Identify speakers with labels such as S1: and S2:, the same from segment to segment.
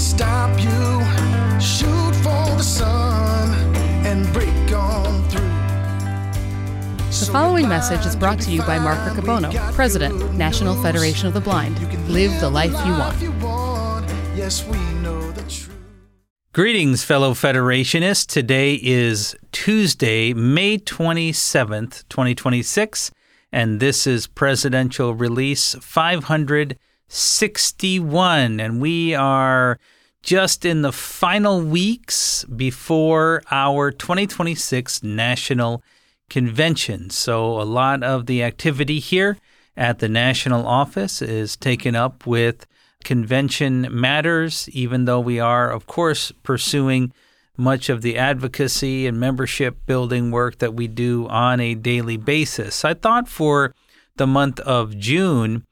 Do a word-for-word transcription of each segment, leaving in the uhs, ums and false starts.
S1: stop you. Shoot for the sun and break on through.
S2: The following message is brought to you by Mark Riccobono, President, National Federation of the Blind. Live the life you want.
S1: Yes, we know the truth.
S3: Greetings, fellow Federationists. Today is Tuesday, May twenty-seventh, twenty twenty-six, and this is Presidential Release five hundred sixty-one, and we are just in the final weeks before our twenty twenty-six National Convention. So a lot of the activity here at the national office is taken up with convention matters, even though we are, of course, pursuing much of the advocacy and membership building work that we do on a daily basis. I thought for the month of June,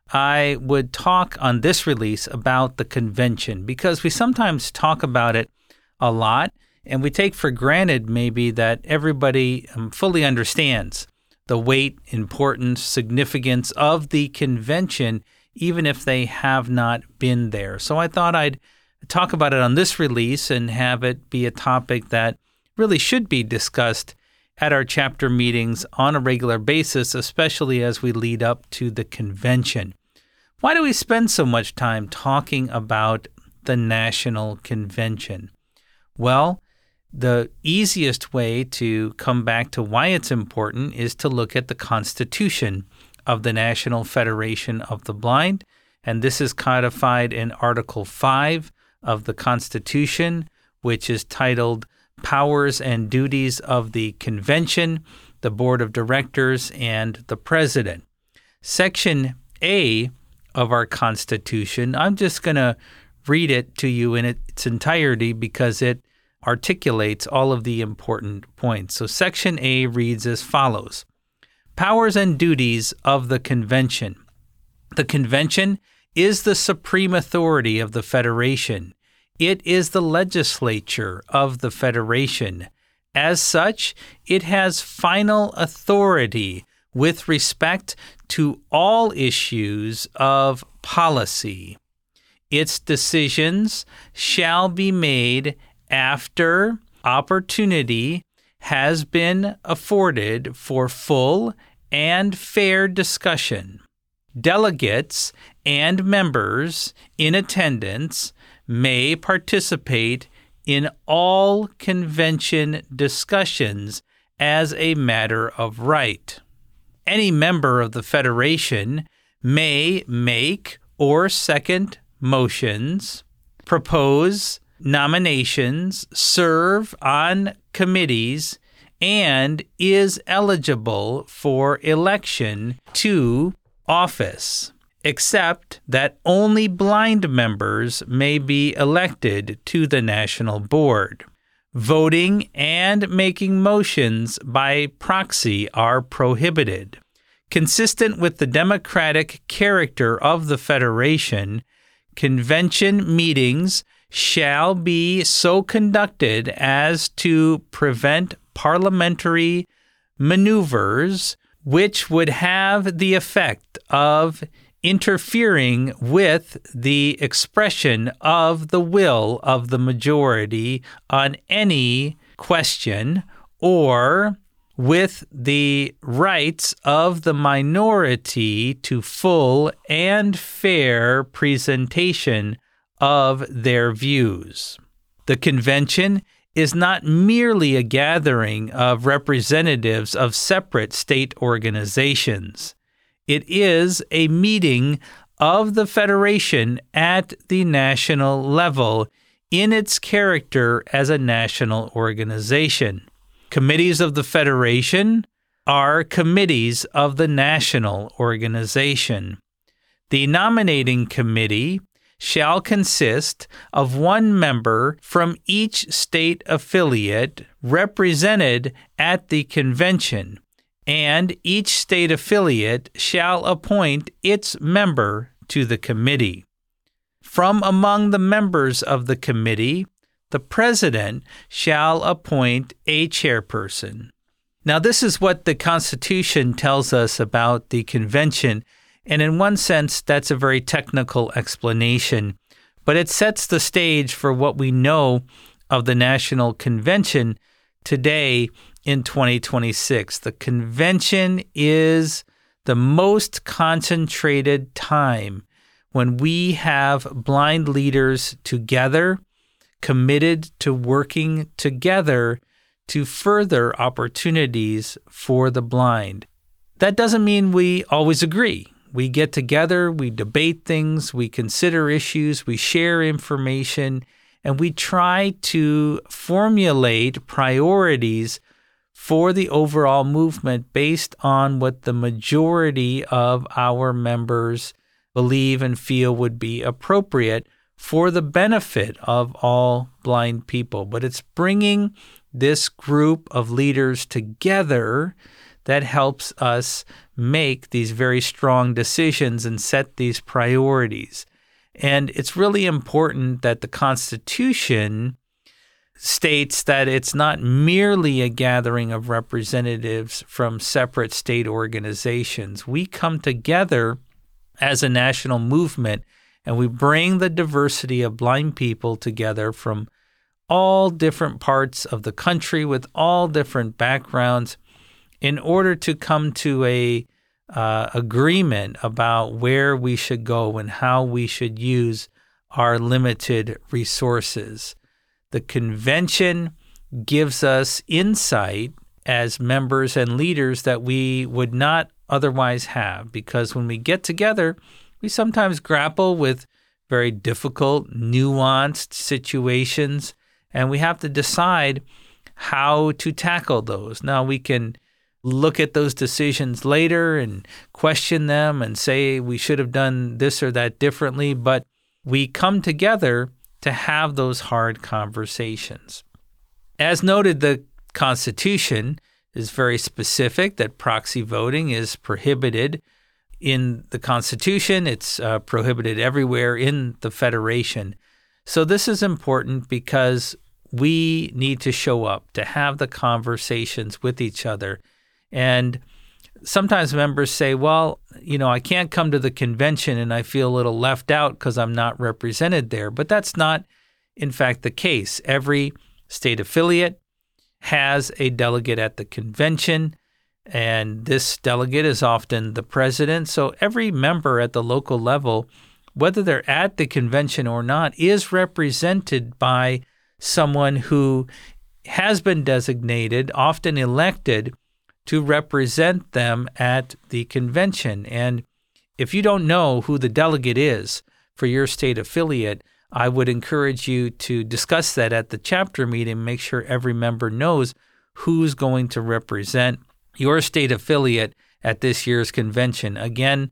S3: I would talk on this release about the convention, because we sometimes talk about it a lot, and we take for granted maybe that everybody um, fully understands the weight, importance, significance of the convention, even if they have not been there. So I thought I'd talk about it on this release and have it be a topic that really should be discussed at our chapter meetings on a regular basis, especially as we lead up to the convention. Why do we spend so much time talking about the National Convention? Well, the easiest way to come back to why it's important is to look at the Constitution of the National Federation of the Blind, and this is codified in Article five of the Constitution, which is titled Powers and Duties of the Convention, the Board of Directors, and the President. Section A of our Constitution, I'm just going to read it to you in its entirety because it articulates all of the important points. So Section A reads as follows. Powers and duties of the Convention. The Convention is the supreme authority of the Federation. It is the legislature of the Federation. As such, it has final authority with respect to all issues of policy. Its decisions shall be made after opportunity has been afforded for full and fair discussion. Delegates and members in attendance may participate in all convention discussions as a matter of right. Any member of the Federation may make or second motions, propose nominations, serve on committees, and is eligible for election to office, except that only blind members may be elected to the National Board. Voting and making motions by proxy are prohibited. Consistent with the democratic character of the Federation, convention meetings shall be so conducted as to prevent parliamentary maneuvers which would have the effect of interfering with the expression of the will of the majority on any question, or with the rights of the minority to full and fair presentation of their views. The convention is not merely a gathering of representatives of separate state organizations. It is a meeting of the Federation at the national level in its character as a national organization. Committees of the Federation are committees of the national organization. The nominating committee shall consist of one member from each state affiliate represented at the convention, and each state affiliate shall appoint its member to the committee. From among the members of the committee, the president shall appoint a chairperson. Now, this is what the Constitution tells us about the convention, and in one sense, that's a very technical explanation. But it sets the stage for what we know of the National Convention today in twenty twenty-six. The convention is the most concentrated time when we have blind leaders together, committed to working together to further opportunities for the blind. That doesn't mean we always agree. We get together, we debate things, we consider issues, we share information, and we try to formulate priorities for the overall movement based on what the majority of our members believe and feel would be appropriate for the benefit of all blind people. But it's bringing this group of leaders together that helps us make these very strong decisions and set these priorities. And it's really important that the Constitution states that it's not merely a gathering of representatives from separate state organizations. We come together as a national movement, and we bring the diversity of blind people together from all different parts of the country with all different backgrounds in order to come to a uh, agreement about where we should go and how we should use our limited resources. The convention gives us insight as members and leaders that we would not otherwise have, because when we get together, we sometimes grapple with very difficult, nuanced situations, and we have to decide how to tackle those. Now, we can look at those decisions later and question them and say we should have done this or that differently, but we come together to have those hard conversations. As noted, the Constitution is very specific that proxy voting is prohibited in the Constitution. It's uh, prohibited everywhere in the Federation. So this is important because we need to show up to have the conversations with each other. And sometimes members say, well, you know, I can't come to the convention and I feel a little left out because I'm not represented there. But that's not, in fact, the case. Every state affiliate has a delegate at the convention, and this delegate is often the president. So every member at the local level, whether they're at the convention or not, is represented by someone who has been designated, often elected, to represent them at the convention. And if you don't know who the delegate is for your state affiliate, I would encourage you to discuss that at the chapter meeting. Make sure every member knows who's going to represent your state affiliate at this year's convention. Again,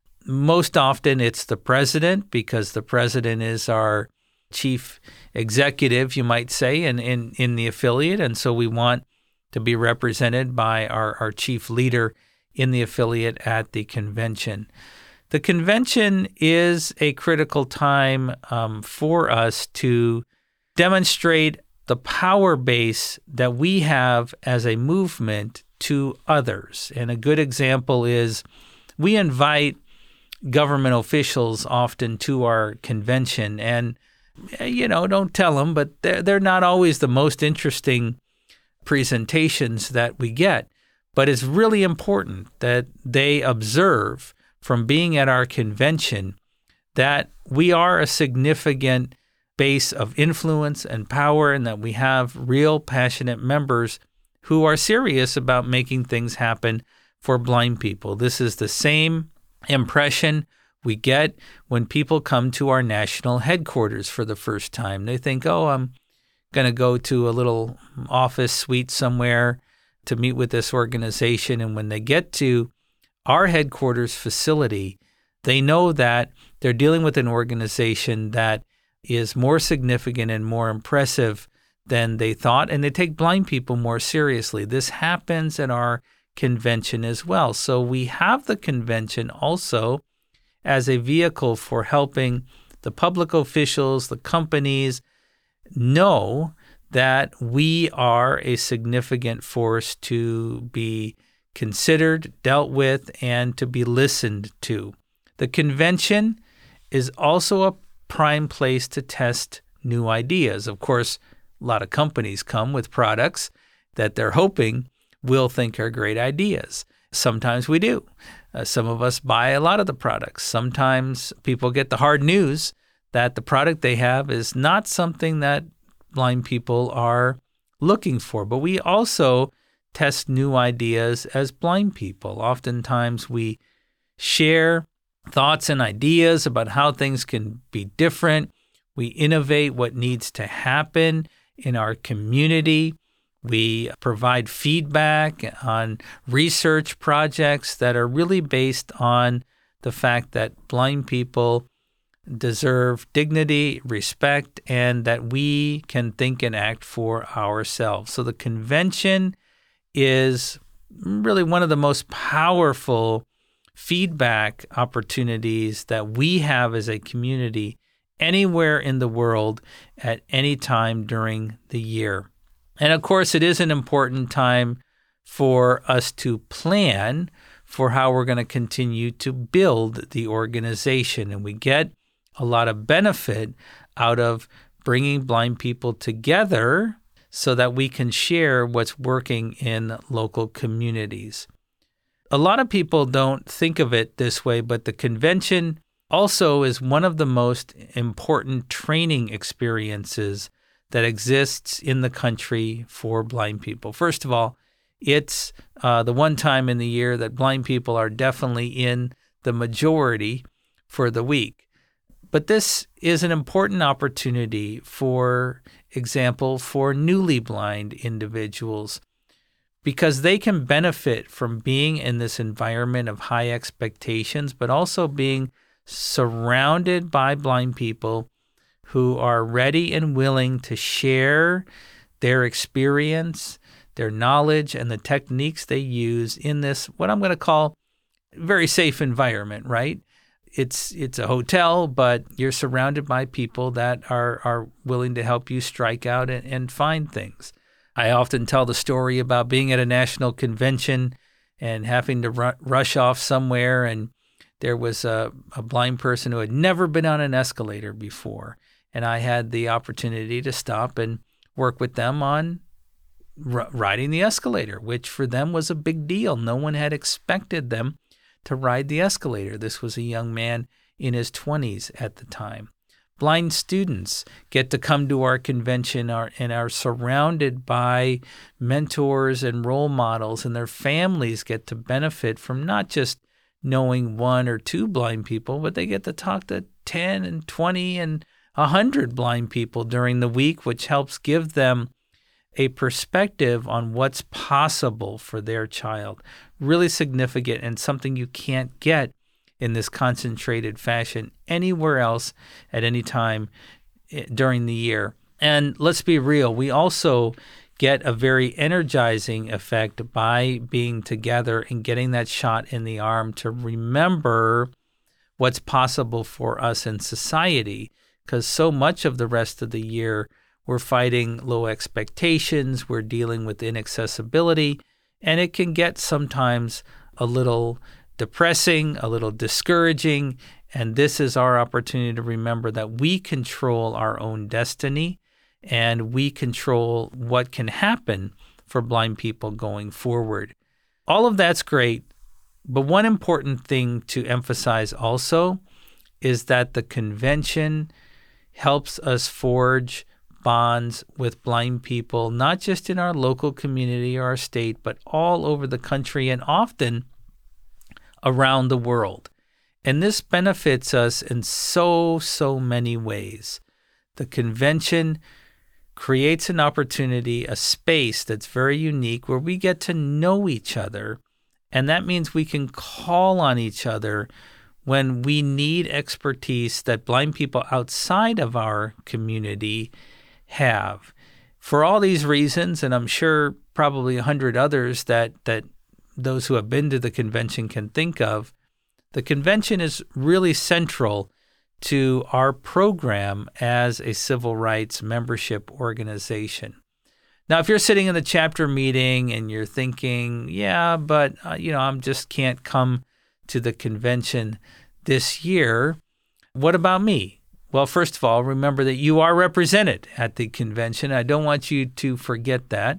S3: most often it's the president, because the president is our chief executive, you might say, in, in, in the affiliate. And so we want to be represented by our, our chief leader in the affiliate at the convention. The convention is a critical time um, for us to demonstrate the power base that we have as a movement to others. And a good example is we invite government officials often to our convention. And, you know, don't tell them, but they're, they're not always the most interesting presentations that we get. But it's really important that they observe from being at our convention that we are a significant base of influence and power, and that we have real passionate members who are serious about making things happen for blind people. This is the same impression we get when people come to our national headquarters for the first time. They think, oh, I'm going to go to a little office suite somewhere to meet with this organization. And when they get to our headquarters facility, they know that they're dealing with an organization that is more significant and more impressive than they thought, and they take blind people more seriously. This happens at our convention as well. So we have the convention also as a vehicle for helping the public officials, the companies, know that we are a significant force to be considered, dealt with, and to be listened to. The convention is also a prime place to test new ideas. Of course, a lot of companies come with products that they're hoping we'll think are great ideas. Sometimes we do. Uh, some of us buy a lot of the products. Sometimes people get the hard news that the product they have is not something that blind people are looking for. But we also test new ideas as blind people. Oftentimes we share thoughts and ideas about how things can be different. We innovate what needs to happen in our community. We provide feedback on research projects that are really based on the fact that blind people deserve dignity, respect, and that we can think and act for ourselves. So the convention is really one of the most powerful feedback opportunities that we have as a community anywhere in the world at any time during the year. And of course, it is an important time for us to plan for how we're going to continue to build the organization. And we get a lot of benefit out of bringing blind people together so that we can share what's working in local communities. A lot of people don't think of it this way, but the convention also is one of the most important training experiences that exists in the country for blind people. First of all, it's uh, the one time in the year that blind people are definitely in the majority for the week. But this is an important opportunity, for example, for newly blind individuals, because they can benefit from being in this environment of high expectations, but also being surrounded by blind people who are ready and willing to share their experience, their knowledge, and the techniques they use in this, what I'm going to call, very safe environment, right? It's it's a hotel, but you're surrounded by people that are, are willing to help you strike out and, and find things. I often tell the story about being at a national convention and having to ru- rush off somewhere, and there was a, a blind person who had never been on an escalator before, and I had the opportunity to stop and work with them on r- riding the escalator, which for them was a big deal. No one had expected them to ride the escalator. This was a young man in his twenties at the time. Blind students get to come to our convention and are surrounded by mentors and role models, and their families get to benefit from not just knowing one or two blind people, but they get to talk to ten and twenty and one hundred blind people during the week, which helps give them a perspective on what's possible for their child. Really significant and something you can't get in this concentrated fashion anywhere else at any time during the year. And let's be real, we also get a very energizing effect by being together and getting that shot in the arm to remember what's possible for us in society, because so much of the rest of the year we're fighting low expectations, we're dealing with inaccessibility, and it can get sometimes a little depressing, a little discouraging, and this is our opportunity to remember that we control our own destiny and we control what can happen for blind people going forward. All of that's great, but one important thing to emphasize also is that the convention helps us forge bonds with blind people, not just in our local community or our state, but all over the country and often around the world. And this benefits us in so, so many ways. The convention creates an opportunity, a space that's very unique where we get to know each other. And that means we can call on each other when we need expertise that blind people outside of our community have. For all these reasons, and I'm sure probably a hundred others that, that those who have been to the convention can think of, the convention is really central to our program as a civil rights membership organization. Now, if you're sitting in the chapter meeting and you're thinking, yeah, but uh, you know, I just can't come to the convention this year, what about me? Well, first of all, remember that you are represented at the convention. I don't want you to forget that.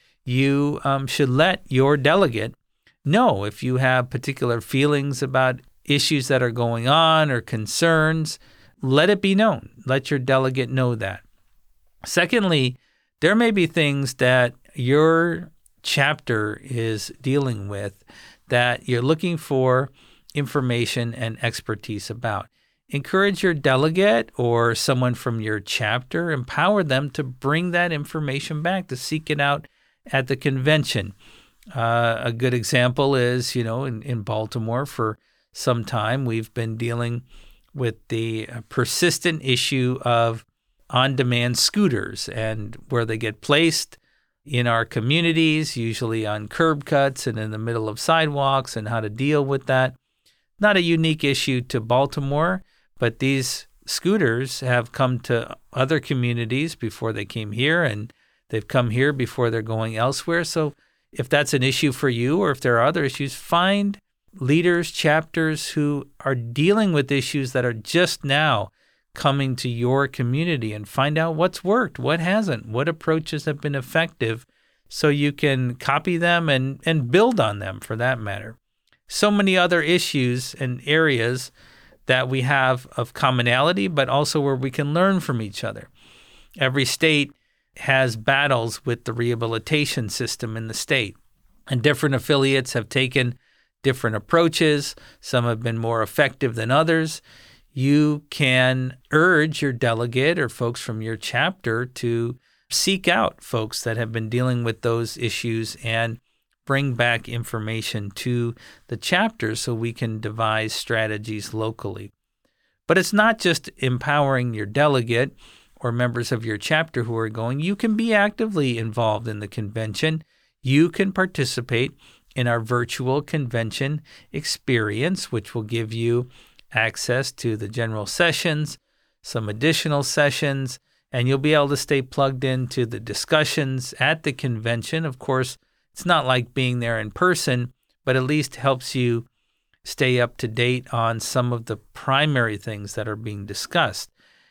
S3: You um, should let your delegate know if you have particular feelings about issues that are going on or concerns. Let it be known. Let your delegate know that. Secondly, there may be things that your chapter is dealing with that you're looking for information and expertise about. Encourage your delegate or someone from your chapter, empower them to bring that information back, to seek it out at the convention. Uh, a good example is, you know, in, in Baltimore for some time, we've been dealing with the persistent issue of on-demand scooters and where they get placed in our communities, usually on curb cuts and in the middle of sidewalks, and how to deal with that. Not a unique issue to Baltimore, but these scooters have come to other communities before they came here, and they've come here before they're going elsewhere. So if that's an issue for you, or if there are other issues, find leaders, chapters who are dealing with issues that are just now coming to your community, and find out what's worked, what hasn't, what approaches have been effective, so you can copy them and, and build on them for that matter. So many other issues and areas that we have of commonality, but also where we can learn from each other. Every state has battles with the rehabilitation system in the state, and different affiliates have taken different approaches. Some have been more effective than others. You can urge your delegate or folks from your chapter to seek out folks that have been dealing with those issues and bring back information to the chapter so we can devise strategies locally. But it's not just empowering your delegate or members of your chapter who are going. You can be actively involved in the convention. You can participate in our virtual convention experience, which will give you access to the general sessions, some additional sessions, and you'll be able to stay plugged into the discussions at the convention. Of course, it's not like being there in person, but at least helps you stay up to date on some of the primary things that are being discussed.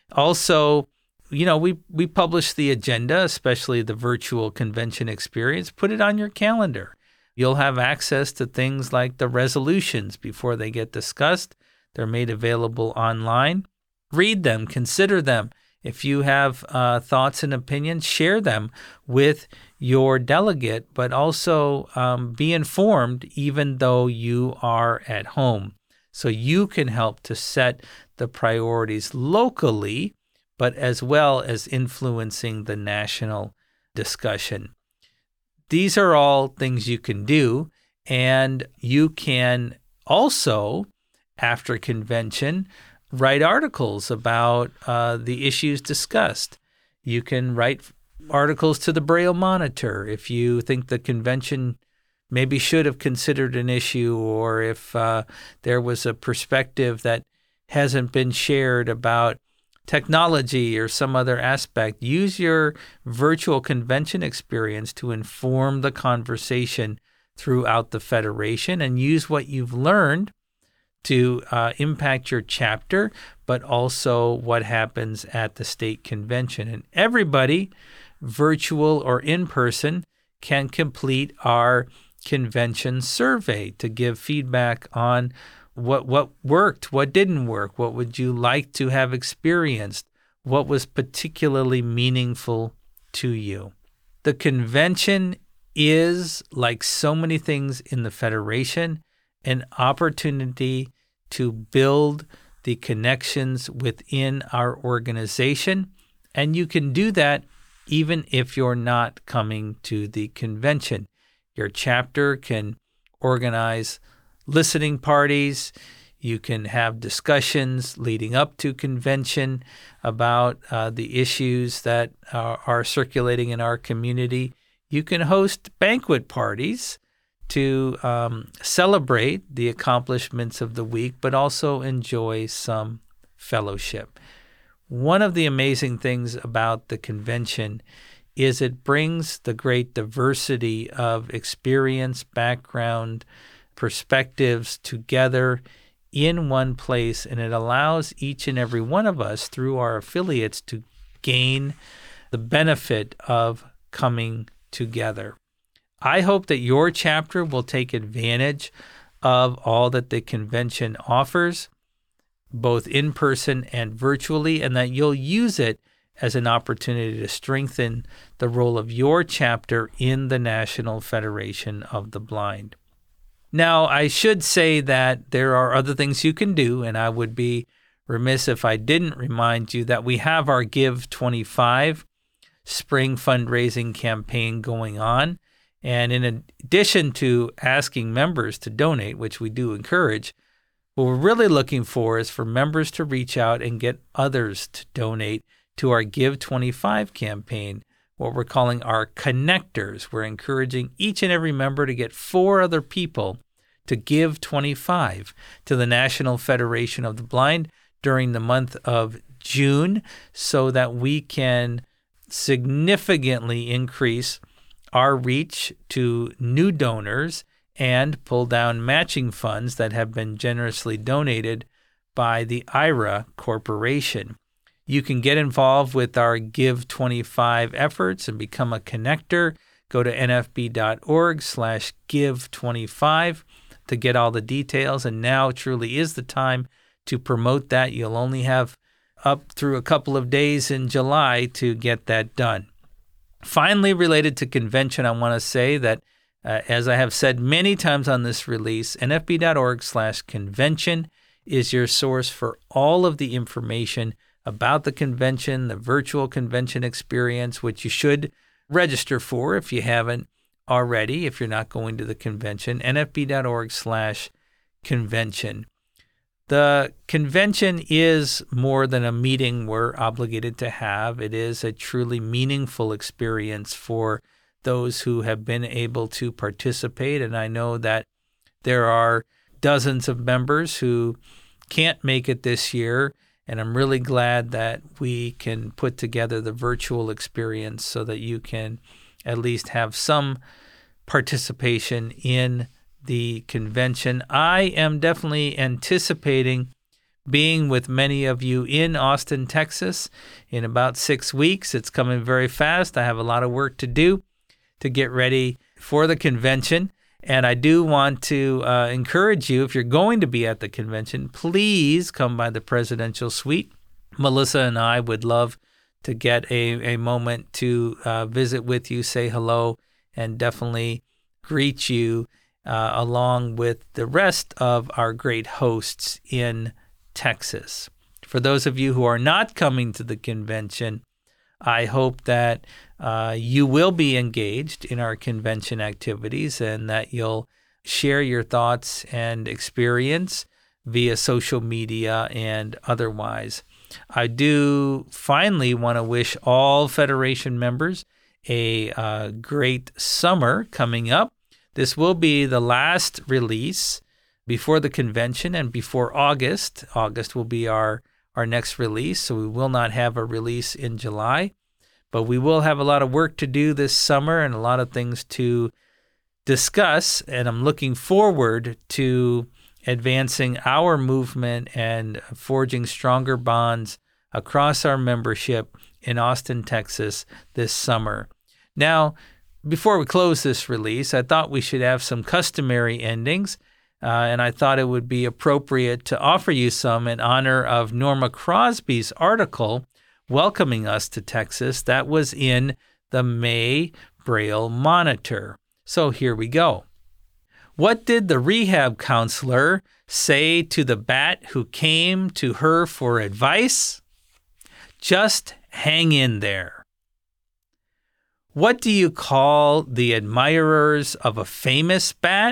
S3: Also, you know, we, we publish the agenda, especially the virtual convention experience. Put it on your calendar. You'll have access to things like the resolutions before they get discussed. They're made available online. Read them, consider them. If you have uh, thoughts and opinions, share them with your delegate, but also um, be informed even though you are at home. So you can help to set the priorities locally, but as well as influencing the national discussion. These are all things you can do, and you can also, after convention, write articles about uh, the issues discussed. You can write articles to the Braille Monitor if you think the convention maybe should have considered an issue, or if uh, there was a perspective that hasn't been shared about technology or some other aspect. Use your virtual convention experience to inform the conversation throughout the Federation, and use what you've learned to uh, impact your chapter, but also what happens at the state convention. And everybody, virtual or in person, can complete our convention survey to give feedback on what what worked, what didn't work, what would you like to have experienced, what was particularly meaningful to you. The convention is, like so many things in the Federation, an opportunity to build the connections within our organization, and you can do that even if you're not coming to the convention. Your chapter can organize listening parties. You can have discussions leading up to convention about uh, the issues that are, are circulating in our community. You can host banquet parties to um, celebrate the accomplishments of the week, but also enjoy some fellowship. One of the amazing things about the convention is it brings the great diversity of experience, background, perspectives together in one place, and it allows each and every one of us through our affiliates to gain the benefit of coming together. I hope that your chapter will take advantage of all that the convention offers, both in person and virtually, and that you'll use it as an opportunity to strengthen the role of your chapter in the National Federation of the Blind. Now, I should say that there are other things you can do, and I would be remiss if I didn't remind you that we have our Give twenty-five spring fundraising campaign going on. And in addition to asking members to donate, which we do encourage, what we're really looking for is for members to reach out and get others to donate to our Give twenty-five campaign, what we're calling our connectors. We're encouraging each and every member to get four other people to give twenty-five to the National Federation of the Blind during the month of June so that we can significantly increase our reach to new donors and pull down matching funds that have been generously donated by the I R A Corporation. You can get involved with our Give twenty-five efforts and become a connector. Go to nfb.org slash give 25 to get all the details. And now truly is the time to promote that. You'll only have up through a couple of days in July to get that done. Finally, related to convention, I want to say that, uh, as I have said many times on this release, nfb.org slash convention is your source for all of the information about the convention, the virtual convention experience, which you should register for if you haven't already, if you're not going to the convention, nfb.org slash convention. The convention is more than a meeting we're obligated to have. It is a truly meaningful experience for those who have been able to participate. And I know that there are dozens of members who can't make it this year. And I'm really glad that we can put together the virtual experience so that you can at least have some participation in the convention. I am definitely anticipating being with many of you in Austin, Texas in about six weeks. It's coming very fast. I have a lot of work to do to get ready for the convention. And I do want to uh, encourage you, if you're going to be at the convention, please come by the presidential suite. Melissa and I would love to get a, a moment to uh, visit with you, say hello, and definitely greet you Uh, along with the rest of our great hosts in Texas. For those of you who are not coming to the convention, I hope that uh, you will be engaged in our convention activities and that you'll share your thoughts and experience via social media and otherwise. I do finally want to wish all Federation members a uh, great summer coming up. This will be the last release before the convention and before August. August will be our, our next release, so we will not have a release in July. But we will have a lot of work to do this summer and a lot of things to discuss, and I'm looking forward to advancing our movement and forging stronger bonds across our membership in Austin, Texas this summer. Now, before we close this release, I thought we should have some customary endings, uh, and I thought it would be appropriate to offer you some in honor of Norma Crosby's article welcoming us to Texas. That was in the May Braille Monitor. So here we go. What did the rehab counselor say to the bat who came to her for advice? Just hang in there. What do you call the admirers of a famous bat?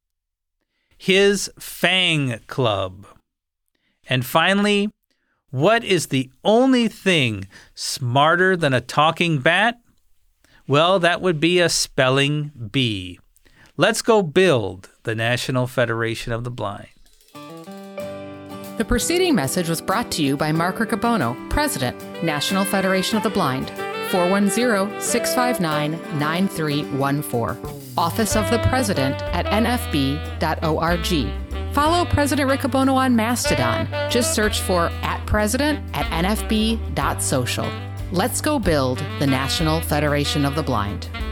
S3: His Fang Club. And finally, what is the only thing smarter than a talking bat? Well, that would be a spelling bee. Let's go build the National Federation of the Blind.
S2: The preceding message was brought to you by Mark Riccobono, President, National Federation of the Blind. four one zero, six five nine, nine three one four. Office of the President at n f b dot org. Follow President Rick Abono on Mastodon. Just search for at president at n f b dot social. Let's go build the National Federation of the Blind.